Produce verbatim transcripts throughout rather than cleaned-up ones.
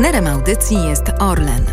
Partnerem audycji jest Orlen.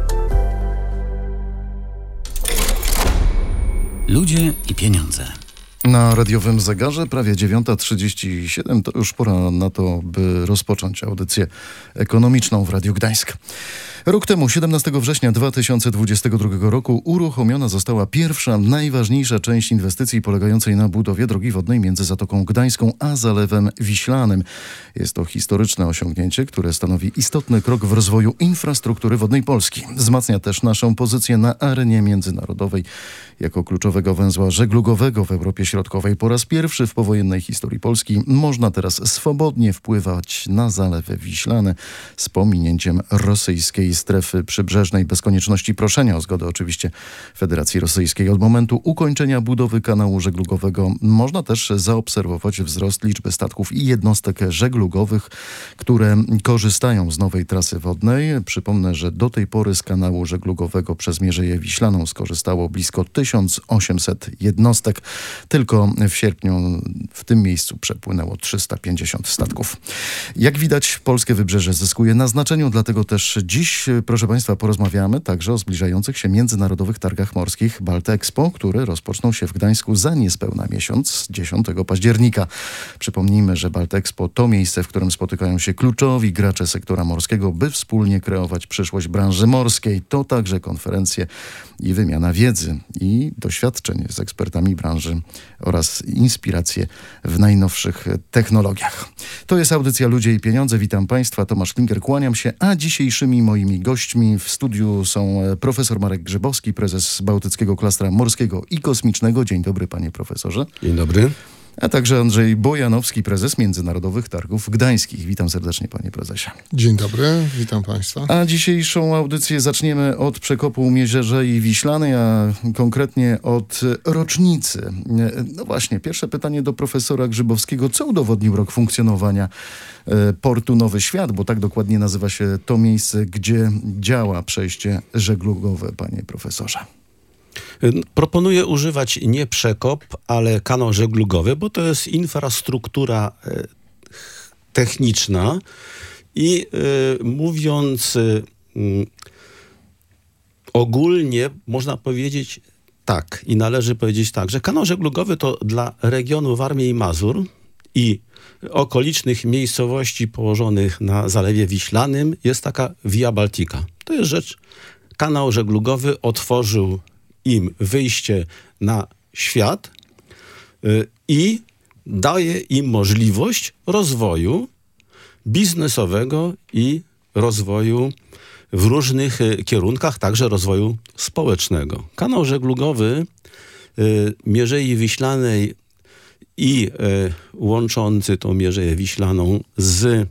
Ludzie i pieniądze. Na radiowym zegarze prawie dziewiąta trzydzieści siedem. To już pora na to, by rozpocząć audycję ekonomiczną w Radiu Gdańsk. Rok temu, siedemnastego września dwa tysiące dwudziestego drugiego roku, uruchomiona została pierwsza, najważniejsza część inwestycji polegającej na budowie drogi wodnej między Zatoką Gdańską a Zalewem Wiślanym. Jest to historyczne osiągnięcie, które stanowi istotny krok w rozwoju infrastruktury wodnej Polski. Wzmacnia też naszą pozycję na arenie międzynarodowej jako kluczowego węzła żeglugowego w Europie Środkowej. Po raz pierwszy w powojennej historii Polski można teraz swobodnie wpływać na Zalew Wiślany z pominięciem rosyjskiej strefy przybrzeżnej bez konieczności proszenia o zgodę oczywiście Federacji Rosyjskiej. Od momentu ukończenia budowy kanału żeglugowego można też zaobserwować wzrost liczby statków i jednostek żeglugowych, które korzystają z nowej trasy wodnej. Przypomnę, że do tej pory z kanału żeglugowego przez Mierzeję Wiślaną skorzystało blisko tysiąc osiemset jednostek. Tylko w sierpniu w tym miejscu przepłynęło trzysta pięćdziesiąt statków. Jak widać, polskie wybrzeże zyskuje na znaczeniu, dlatego też dziś, proszę Państwa, porozmawiamy także o zbliżających się międzynarodowych targach morskich Baltexpo, które rozpoczną się w Gdańsku za niespełna miesiąc, dziesiątego października. Przypomnijmy, że Baltexpo to miejsce, w którym spotykają się kluczowi gracze sektora morskiego, by wspólnie kreować przyszłość branży morskiej. To także konferencje i wymiana wiedzy i doświadczeń z ekspertami branży oraz inspiracje w najnowszych technologiach. To jest audycja Ludzie i Pieniądze. Witam Państwa, Tomasz Klinker, kłaniam się, a dzisiejszymi moimi gośćmi w studiu są profesor Marek Grzybowski, prezes Bałtyckiego Klastra Morskiego i Kosmicznego. Dzień dobry, panie profesorze. Dzień dobry. A także Andrzej Bojanowski, prezes Międzynarodowych Targów Gdańskich. Witam serdecznie, panie prezesie. Dzień dobry, witam państwa. A dzisiejszą audycję zaczniemy od przekopu Mierzei Wiślanej, a konkretnie od rocznicy. No właśnie, pierwsze pytanie do profesora Grzybowskiego. Co udowodnił rok funkcjonowania portu Nowy Świat, bo tak dokładnie nazywa się to miejsce, gdzie działa przejście żeglugowe, panie profesorze? Proponuję używać nie przekop, ale kanał żeglugowy, bo to jest infrastruktura e, techniczna i e, mówiąc e, ogólnie można powiedzieć tak i należy powiedzieć tak, że kanał żeglugowy to dla regionu Warmii i Mazur i okolicznych miejscowości położonych na Zalewie Wiślanym jest taka Via Baltica. To jest rzecz, kanał żeglugowy otworzył im wyjście na świat y, i daje im możliwość rozwoju biznesowego i rozwoju w różnych y, kierunkach, także rozwoju społecznego. Kanał żeglugowy y, Mierzei Wiślanej i y, łączący tą Mierzeję Wiślaną z y,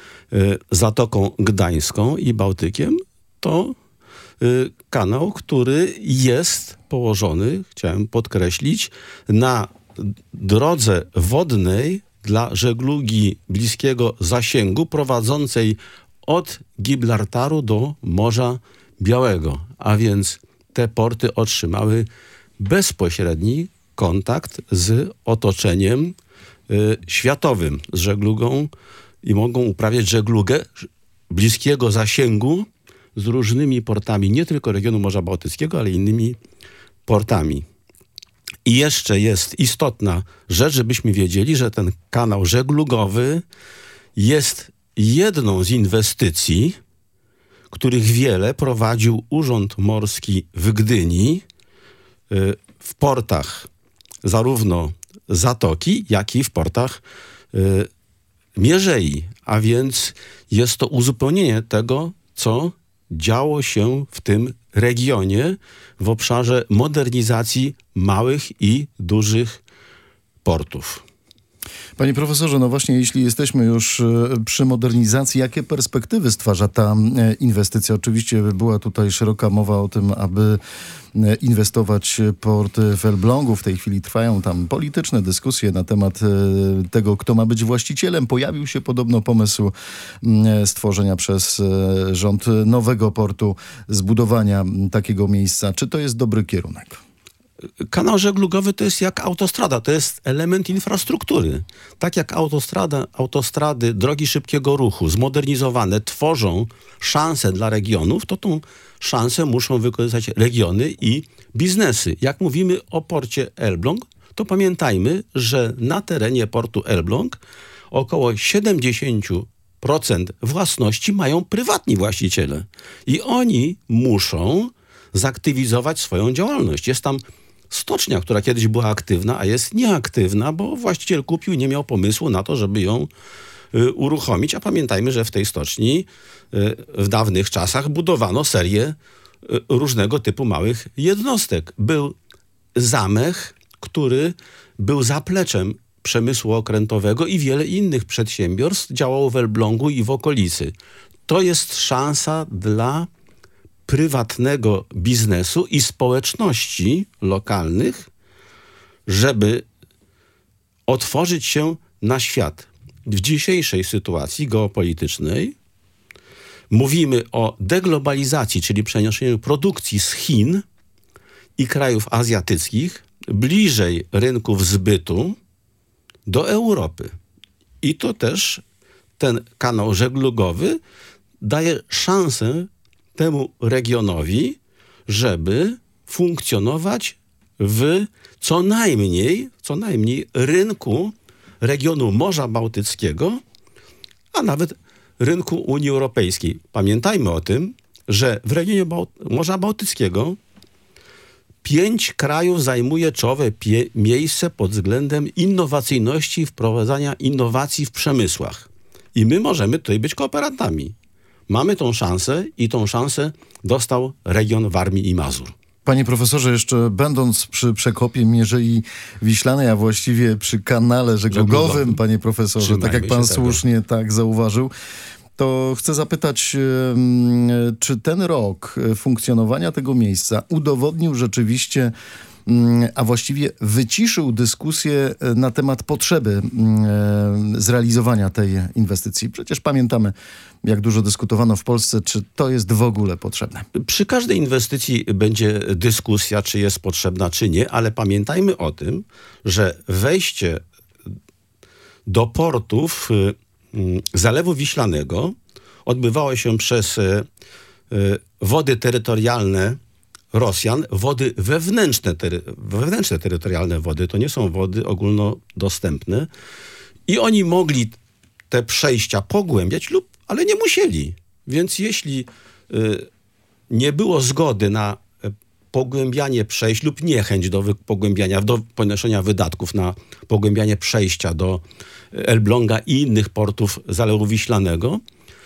Zatoką Gdańską i Bałtykiem to kanał, który jest położony, chciałem podkreślić, na drodze wodnej dla żeglugi bliskiego zasięgu prowadzącej od Gibraltaru do Morza Białego. A więc te porty otrzymały bezpośredni kontakt z otoczeniem y, światowym, z żeglugą i mogą uprawiać żeglugę bliskiego zasięgu z różnymi portami, nie tylko regionu Morza Bałtyckiego, ale innymi portami. I jeszcze jest istotna rzecz, żebyśmy wiedzieli, że ten kanał żeglugowy jest jedną z inwestycji, których wiele prowadził Urząd Morski w Gdyni w portach zarówno Zatoki, jak i w portach Mierzei. A więc jest to uzupełnienie tego, co działo się w tym regionie w obszarze modernizacji małych i dużych portów. Panie profesorze, no właśnie, jeśli jesteśmy już przy modernizacji, jakie perspektywy stwarza ta inwestycja? Oczywiście była tutaj szeroka mowa o tym, aby inwestować porty w Elblągu. W tej chwili trwają tam polityczne dyskusje na temat tego, kto ma być właścicielem. Pojawił się podobno pomysł stworzenia przez rząd nowego portu, zbudowania takiego miejsca. Czy to jest dobry kierunek? Kanał żeglugowy to jest jak autostrada, to jest element infrastruktury. Tak jak autostrada, autostrady, drogi szybkiego ruchu zmodernizowane tworzą szansę dla regionów, to tą szansę muszą wykorzystać regiony i biznesy. Jak mówimy o porcie Elbląg, to pamiętajmy, że na terenie portu Elbląg około siedemdziesiąt procent własności mają prywatni właściciele. I oni muszą zaktywizować swoją działalność. Jest tam stocznia, która kiedyś była aktywna, a jest nieaktywna, bo właściciel kupił i nie miał pomysłu na to, żeby ją y, uruchomić. A pamiętajmy, że w tej stoczni y, w dawnych czasach budowano serię y, różnego typu małych jednostek. Był zamech, który był zapleczem przemysłu okrętowego i wiele innych przedsiębiorstw działało w Elblągu i w okolicy. To jest szansa dla prywatnego biznesu i społeczności lokalnych, żeby otworzyć się na świat. W dzisiejszej sytuacji geopolitycznej mówimy o deglobalizacji, czyli przeniesieniu produkcji z Chin i krajów azjatyckich bliżej rynków zbytu do Europy. I to też ten kanał żeglugowy daje szansę temu regionowi, żeby funkcjonować w co najmniej, co najmniej rynku regionu Morza Bałtyckiego, a nawet rynku Unii Europejskiej. Pamiętajmy o tym, że w regionie Bał- Morza Bałtyckiego pięć krajów zajmuje czołowe pie- miejsce pod względem innowacyjności i wprowadzania innowacji w przemysłach. I my możemy tutaj być kooperantami. Mamy tą szansę i tą szansę dostał region Warmii i Mazur. Panie profesorze, jeszcze będąc przy przekopie Mierzei Wiślanej, a właściwie przy kanale żeglugowym, żeglugowym. Panie profesorze, Trzymajmy tak jak pan słusznie tego. tak zauważył, to chcę zapytać, czy ten rok funkcjonowania tego miejsca udowodnił rzeczywiście, a właściwie wyciszył dyskusję na temat potrzeby zrealizowania tej inwestycji. Przecież pamiętamy, jak dużo dyskutowano w Polsce, czy to jest w ogóle potrzebne. Przy każdej inwestycji będzie dyskusja, czy jest potrzebna, czy nie, ale pamiętajmy o tym, że wejście do portów Zalewu Wiślanego odbywało się przez wody terytorialne Rosjan, wody wewnętrzne, tery, wewnętrzne terytorialne wody, to nie są wody ogólnodostępne i oni mogli te przejścia pogłębiać lub, ale nie musieli. Więc jeśli y, nie było zgody na pogłębianie przejść lub niechęć do wy, pogłębiania, do ponoszenia wydatków na pogłębianie przejścia do Elbląga i innych portów Zalewu Wiślanego,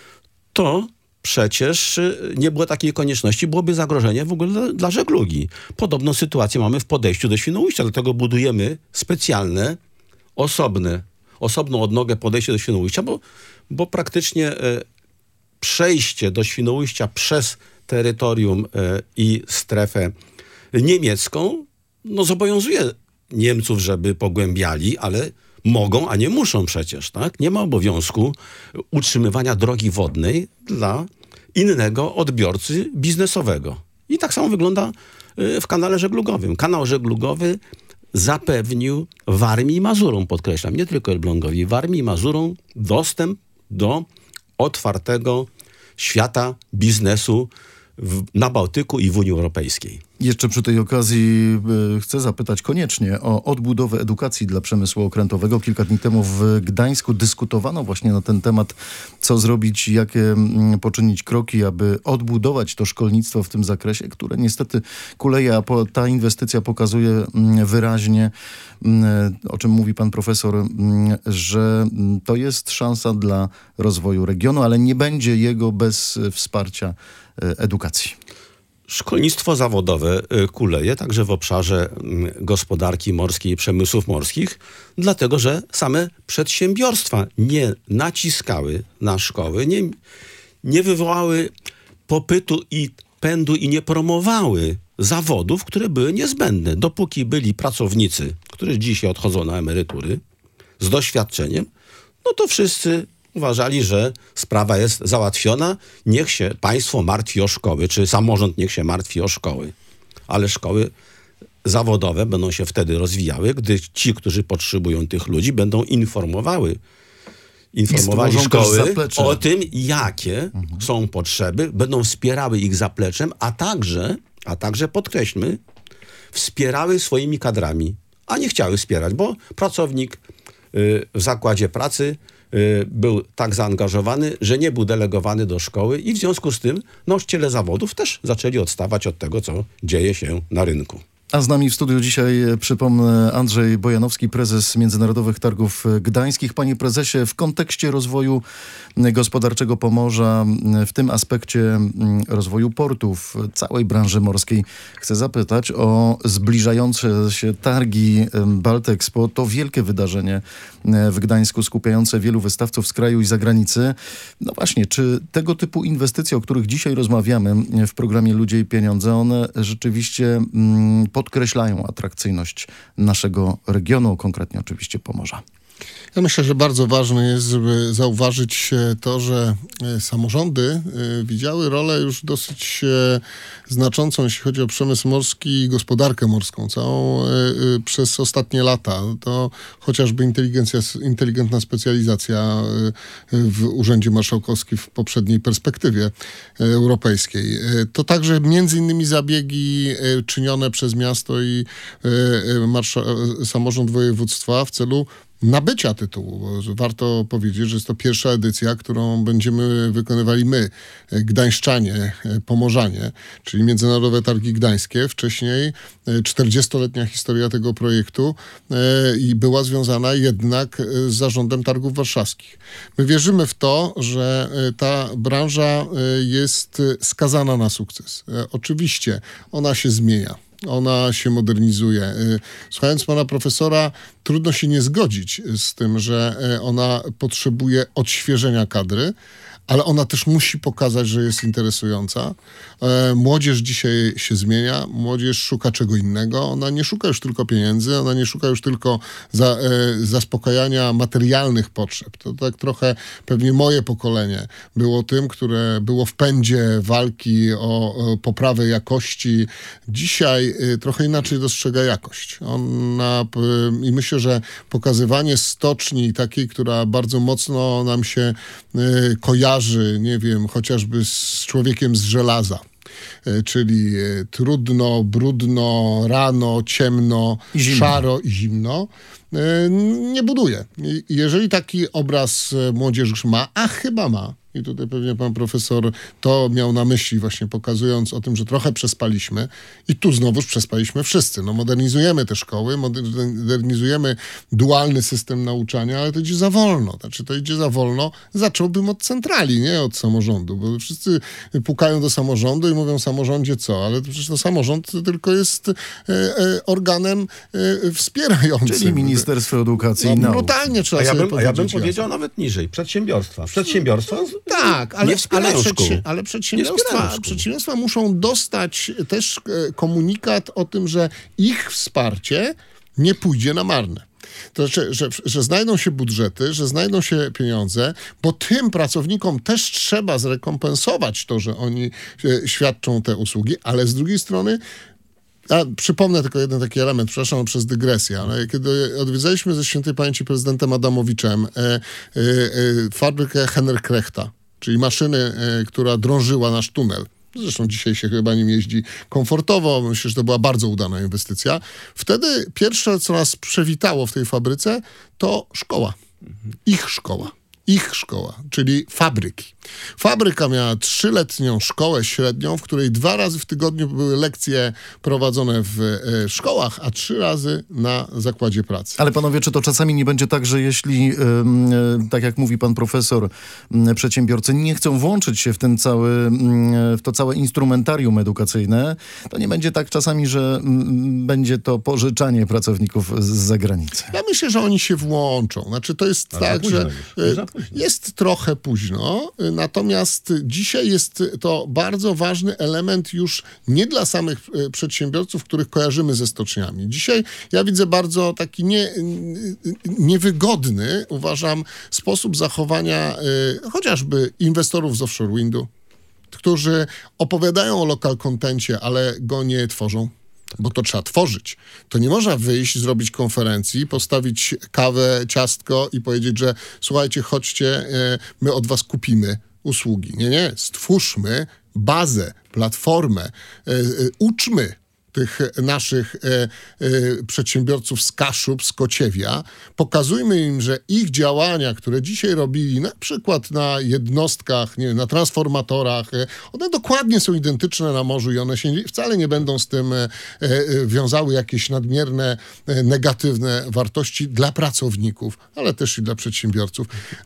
to przecież nie było takiej konieczności, byłoby zagrożenie w ogóle dla, dla żeglugi. Podobną sytuację mamy w podejściu do Świnoujścia, dlatego budujemy specjalne, osobne, osobną odnogę podejście do Świnoujścia, bo, bo praktycznie e, przejście do Świnoujścia przez terytorium e, i strefę niemiecką no, zobowiązuje Niemców, żeby pogłębiali, ale mogą, a nie muszą przecież, tak? Nie ma obowiązku utrzymywania drogi wodnej dla innego odbiorcy biznesowego. I tak samo wygląda w kanale żeglugowym. Kanał żeglugowy zapewnił Warmii i Mazurom, podkreślam, nie tylko Elblągowi, Warmii i Mazurom dostęp do otwartego świata biznesu w, na Bałtyku i w Unii Europejskiej. Jeszcze przy tej okazji y, chcę zapytać koniecznie o odbudowę edukacji dla przemysłu okrętowego. Kilka dni temu w Gdańsku dyskutowano właśnie na ten temat, co zrobić, jakie y, poczynić kroki, aby odbudować to szkolnictwo w tym zakresie, które niestety kuleje, a po, ta inwestycja pokazuje y, wyraźnie, y, o czym mówi pan profesor, y, że y, to jest szansa dla rozwoju regionu, ale nie będzie jego bez y, wsparcia y, edukacji. Szkolnictwo zawodowe kuleje także w obszarze gospodarki morskiej i przemysłów morskich, dlatego że same przedsiębiorstwa nie naciskały na szkoły, nie, nie wywołały popytu i pędu i nie promowały zawodów, które były niezbędne. Dopóki byli pracownicy, którzy dzisiaj odchodzą na emerytury z doświadczeniem, no to wszyscy uważali, że sprawa jest załatwiona. Niech się państwo martwi o szkoły, czy samorząd niech się martwi o szkoły. Ale szkoły zawodowe będą się wtedy rozwijały, gdy ci, którzy potrzebują tych ludzi, będą informowały informowali szkoły o tym, jakie mhm. są potrzeby, będą wspierały ich zapleczem, a także, a także podkreślmy, wspierały swoimi kadrami, a nie chciały wspierać, bo pracownik y, w zakładzie pracy y, był tak zaangażowany, że nie był delegowany do szkoły i w związku z tym nauczyciele zawodów też zaczęli odstawać od tego, co dzieje się na rynku. A z nami w studiu dzisiaj, przypomnę, Andrzej Bojanowski, prezes Międzynarodowych Targów Gdańskich. Panie prezesie, w kontekście rozwoju gospodarczego Pomorza, w tym aspekcie rozwoju portów, całej branży morskiej, chcę zapytać o zbliżające się targi Baltexpo. To wielkie wydarzenie w Gdańsku, skupiające wielu wystawców z kraju i zagranicy. No właśnie, czy tego typu inwestycje, o których dzisiaj rozmawiamy w programie Ludzie i Pieniądze, one rzeczywiście mm, podkreślają atrakcyjność naszego regionu, konkretnie oczywiście Pomorza? Ja myślę, że bardzo ważne jest, żeby zauważyć to, że samorządy widziały rolę już dosyć znaczącą, jeśli chodzi o przemysł morski i gospodarkę morską, całą przez ostatnie lata. To chociażby inteligencja, inteligentna specjalizacja w Urzędzie Marszałkowskim w poprzedniej perspektywie europejskiej. To także między innymi zabiegi czynione przez miasto i marsza- samorząd województwa w celu nabycia tytułu. Warto powiedzieć, że jest to pierwsza edycja, którą będziemy wykonywali my, gdańszczanie, pomorzanie, czyli Międzynarodowe Targi Gdańskie. Wcześniej czterdziestoletnia historia tego projektu i była związana jednak z zarządem Targów Warszawskich. My wierzymy w to, że ta branża jest skazana na sukces. Oczywiście ona się zmienia. Ona się modernizuje. Słuchając pana profesora, trudno się nie zgodzić z tym, że ona potrzebuje odświeżenia kadry, ale ona też musi pokazać, że jest interesująca. Młodzież dzisiaj się zmienia, młodzież szuka czego innego. Ona nie szuka już tylko pieniędzy, ona nie szuka już tylko za, e, zaspokajania materialnych potrzeb. To tak trochę pewnie moje pokolenie było tym, które było w pędzie walki o, o poprawę jakości. Dzisiaj e, trochę inaczej dostrzega jakość. Ona, e, I myślę, że pokazywanie stoczni takiej, która bardzo mocno nam się e, kojarzy, nie wiem, chociażby z człowiekiem z żelaza. Czyli trudno, brudno, rano, ciemno, i szaro i zimno, nie buduje. Jeżeli taki obraz młodzież ma, a chyba ma, i tutaj pewnie pan profesor to miał na myśli właśnie pokazując o tym, że trochę przespaliśmy i tu znowuż przespaliśmy wszyscy. No modernizujemy te szkoły, modernizujemy dualny system nauczania, ale to idzie za wolno. Znaczy to idzie za wolno. Zacząłbym od centrali, nie od samorządu, bo wszyscy pukają do samorządu i mówią samorządzie co, ale przecież to samorząd tylko jest e, e, organem e, wspierającym. Czyli Ministerstwo Edukacji no, i Nauki. Brutalnie trzeba a ja sobie bym, a ja bym powiedział nawet niżej. Przedsiębiorstwa. Przedsiębiorstwa Tak, ale, ale, przedsi- ale przedsiębiorstwa, przedsiębiorstwa muszą dostać też komunikat o tym, że ich wsparcie nie pójdzie na marne. To znaczy, że, że znajdą się budżety, że znajdą się pieniądze, bo tym pracownikom też trzeba zrekompensować to, że oni świadczą te usługi, ale z drugiej strony a przypomnę tylko jeden taki element, przepraszam przez dygresję, ale kiedy odwiedzaliśmy ze świętej pamięci prezydentem Adamowiczem e, e, e, fabrykę Hennerkrechta, czyli maszyny, e, która drążyła nasz tunel. Zresztą dzisiaj się chyba nim jeździ komfortowo. Myślę, że to była bardzo udana inwestycja. Wtedy pierwsze, co nas przewitało w tej fabryce, to szkoła. Ich szkoła. Ich szkoła, czyli fabryki. Fabryka miała trzyletnią szkołę średnią, w której dwa razy w tygodniu były lekcje prowadzone w e, szkołach, a trzy razy na zakładzie pracy. Ale panowie, czy to czasami nie będzie tak, że jeśli, e, e, tak jak mówi pan profesor, e, przedsiębiorcy nie chcą włączyć się w ten cały, e, w to całe instrumentarium edukacyjne, to nie będzie tak czasami, że m, będzie to pożyczanie pracowników z zagranicy? Ja myślę, że oni się włączą. Znaczy to jest A tak, że już, e, jest trochę późno, natomiast dzisiaj jest to bardzo ważny element już nie dla samych przedsiębiorców, których kojarzymy ze stoczniami. Dzisiaj ja widzę bardzo taki nie, niewygodny, uważam, sposób zachowania y, chociażby inwestorów z offshore windu, którzy opowiadają o local contencie, ale go nie tworzą. bo to trzeba tworzyć. To nie można wyjść, zrobić konferencji, postawić kawę, ciastko i powiedzieć, że słuchajcie, chodźcie, my od was kupimy usługi. Nie, nie. Stwórzmy bazę, platformę, uczmy tych naszych e, e, przedsiębiorców z Kaszub, z Kociewia. Pokazujmy im, że ich działania, które dzisiaj robili, na przykład na jednostkach, nie wiem, na transformatorach, e, one dokładnie są identyczne na morzu i one się nie, wcale nie będą z tym e, e, wiązały jakieś nadmierne, e, negatywne wartości dla pracowników, ale też i dla przedsiębiorców.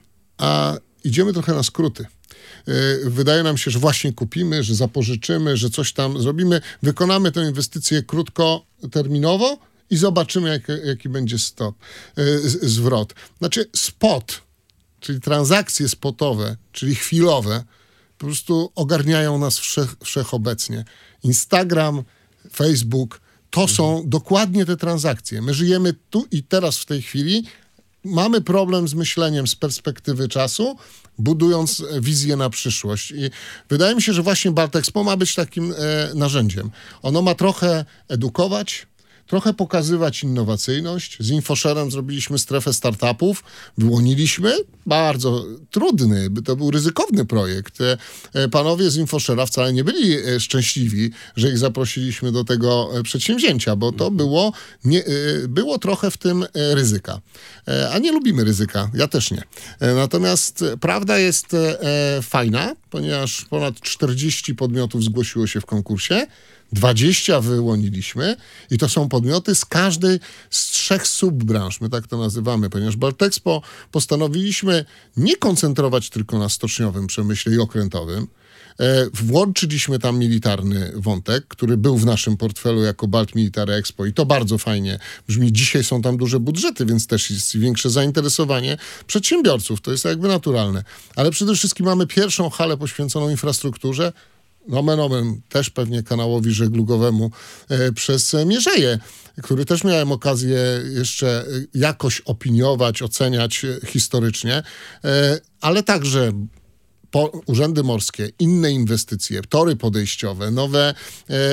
A idziemy trochę na skróty. Wydaje nam się, że właśnie kupimy, że zapożyczymy, że coś tam zrobimy, wykonamy tę inwestycję krótkoterminowo i zobaczymy, jak, jaki będzie stop, zwrot. Znaczy spot, czyli transakcje spotowe, czyli chwilowe, po prostu ogarniają nas wszech, wszechobecnie. Instagram, Facebook, to mhm. są dokładnie te transakcje. My żyjemy tu i teraz w tej chwili, mamy problem z myśleniem z perspektywy czasu, budując wizję na przyszłość. I wydaje mi się, że właśnie Baltexpo ma być takim e, narzędziem. Ono ma trochę edukować, trochę pokazywać innowacyjność. Z InfoShare'em zrobiliśmy strefę startupów, wyłoniliśmy, bardzo trudny, to był ryzykowny projekt. Panowie z InfoShare'a wcale nie byli szczęśliwi, że ich zaprosiliśmy do tego przedsięwzięcia, bo to było, nie, było trochę w tym ryzyka. A nie lubimy ryzyka, ja też nie. Natomiast prawda jest fajna, ponieważ ponad czterdzieści podmiotów zgłosiło się w konkursie, dwadzieścia wyłoniliśmy i to są podmioty z każdej z trzech subbranż, my tak to nazywamy, ponieważ Baltexpo postanowiliśmy nie koncentrować tylko na stoczniowym przemyśle i okrętowym. E, włączyliśmy tam militarny wątek, który był w naszym portfelu jako Balt Military Expo i to bardzo fajnie brzmi. Dzisiaj są tam duże budżety, więc też jest większe zainteresowanie przedsiębiorców. To jest jakby naturalne. Ale przede wszystkim mamy pierwszą halę poświęconą infrastrukturze, nomen omen, też pewnie kanałowi żeglugowemu e, przez Mierzeję, który też miałem okazję jeszcze jakoś opiniować, oceniać historycznie, e, ale także po, urzędy morskie, inne inwestycje, tory podejściowe, nowe e, e,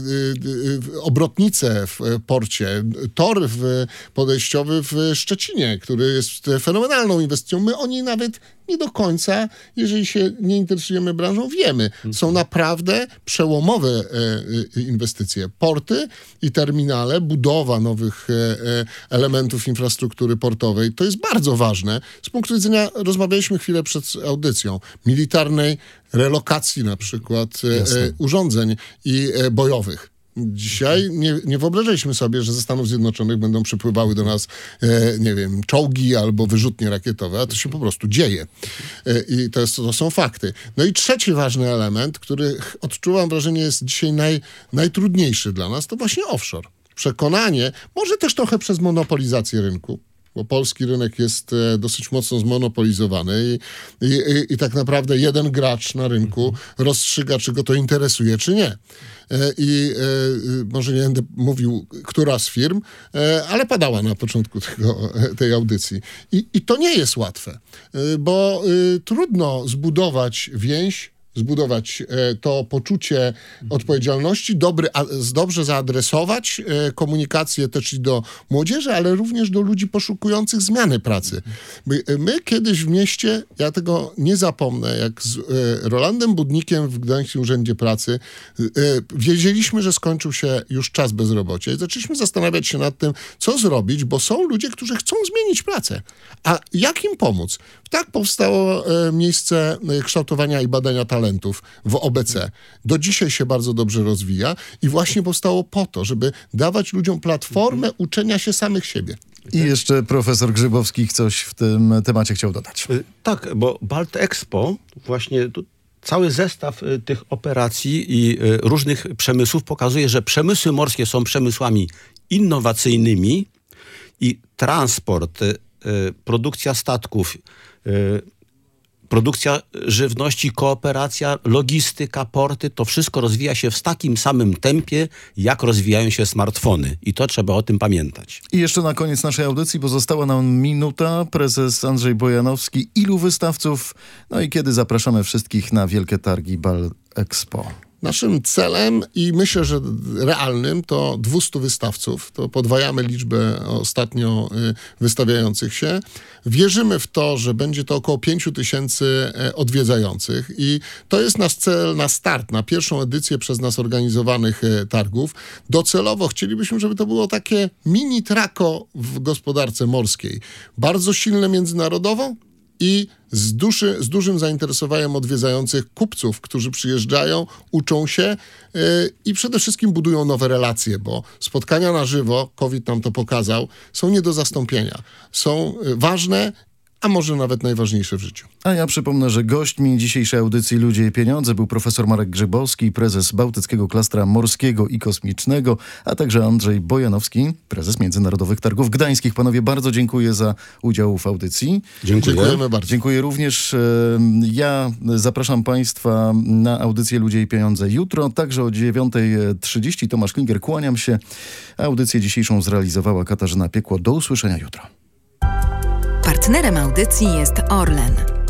e, obrotnice w porcie, tor w, podejściowy w Szczecinie, który jest fenomenalną inwestycją. My o niej nawet nie do końca, jeżeli się nie interesujemy branżą, wiemy. Są naprawdę przełomowe e, inwestycje. Porty i terminale, budowa nowych e, elementów infrastruktury portowej. To jest bardzo ważne. Z punktu widzenia, rozmawialiśmy chwilę przed audycją, militarnej relokacji na przykład e, e, urządzeń i e, bojowych. Dzisiaj nie, nie wyobrażaliśmy sobie, że ze Stanów Zjednoczonych będą przypływały do nas, e, nie wiem, czołgi albo wyrzutnie rakietowe, a to się po prostu dzieje. E, I to, jest, to są fakty. No i trzeci ważny element, który odczuwam wrażenie jest dzisiaj naj, najtrudniejszy dla nas, to właśnie offshore. Przekonanie, może też trochę przez monopolizację rynku, bo polski rynek jest e, dosyć mocno zmonopolizowany i, i, i, i tak naprawdę jeden gracz na rynku mhm. rozstrzyga, czy go to interesuje, czy nie. E, I e, może nie będę mówił, która z firm, e, ale padała na początku tego, tej audycji. I, I to nie jest łatwe, e, bo e, trudno zbudować więź, zbudować e, to poczucie mhm. odpowiedzialności, dobry, a, dobrze zaadresować e, komunikację też i do młodzieży, ale również do ludzi poszukujących zmiany pracy. My, my kiedyś w mieście, ja tego nie zapomnę, jak z e, Rolandem Budnikiem w Gdańskim Urzędzie Pracy e, wiedzieliśmy, że skończył się już czas bezrobocia i zaczęliśmy zastanawiać się nad tym, co zrobić, bo są ludzie, którzy chcą zmienić pracę. A jak im pomóc? Tak powstało e, miejsce kształtowania i badania talentów w O B C. Do dzisiaj się bardzo dobrze rozwija i właśnie powstało po to, żeby dawać ludziom platformę uczenia się samych siebie. I jeszcze profesor Grzybowski coś w tym temacie chciał dodać. Tak, bo Baltexpo właśnie tu cały zestaw y, tych operacji i y, różnych przemysłów pokazuje, że przemysły morskie są przemysłami innowacyjnymi i transport, y, y, produkcja statków, y, produkcja żywności, kooperacja, logistyka, porty, to wszystko rozwija się w takim samym tempie, jak rozwijają się smartfony. I to trzeba o tym pamiętać. I jeszcze na koniec naszej audycji pozostała nam minuta. Prezes Andrzej Bojanowski. Ilu wystawców? No i kiedy zapraszamy wszystkich na Wielkie Targi Baltexpo? Naszym celem i myślę, że realnym to dwieście wystawców. To podwajamy liczbę ostatnio wystawiających się. Wierzymy w to, że będzie to około pięć tysięcy odwiedzających i to jest nasz cel na start, na pierwszą edycję przez nas organizowanych targów. Docelowo chcielibyśmy, żeby to było takie mini trako w gospodarce morskiej. Bardzo silne międzynarodowo i z, duszy, z dużym zainteresowaniem odwiedzających kupców, którzy przyjeżdżają, uczą się yy, i przede wszystkim budują nowe relacje, bo spotkania na żywo, COVID nam to pokazał, są nie do zastąpienia. Są yy, ważne, a może nawet najważniejsze w życiu. A ja przypomnę, że gośćmi dzisiejszej audycji Ludzie i Pieniądze był profesor Marek Grzybowski, prezes Bałtyckiego Klastra Morskiego i Kosmicznego, a także Andrzej Bojanowski, prezes Międzynarodowych Targów Gdańskich. Panowie, bardzo dziękuję za udział w audycji. Dziękuję. Dziękujemy bardzo. Dziękuję również. Ja zapraszam Państwa na audycję Ludzie i Pieniądze jutro, także o dziewiąta trzydzieści. Tomasz Klinger, kłaniam się. Audycję dzisiejszą zrealizowała Katarzyna Piekło. Do usłyszenia jutro. Partnerem audycji jest Orlen.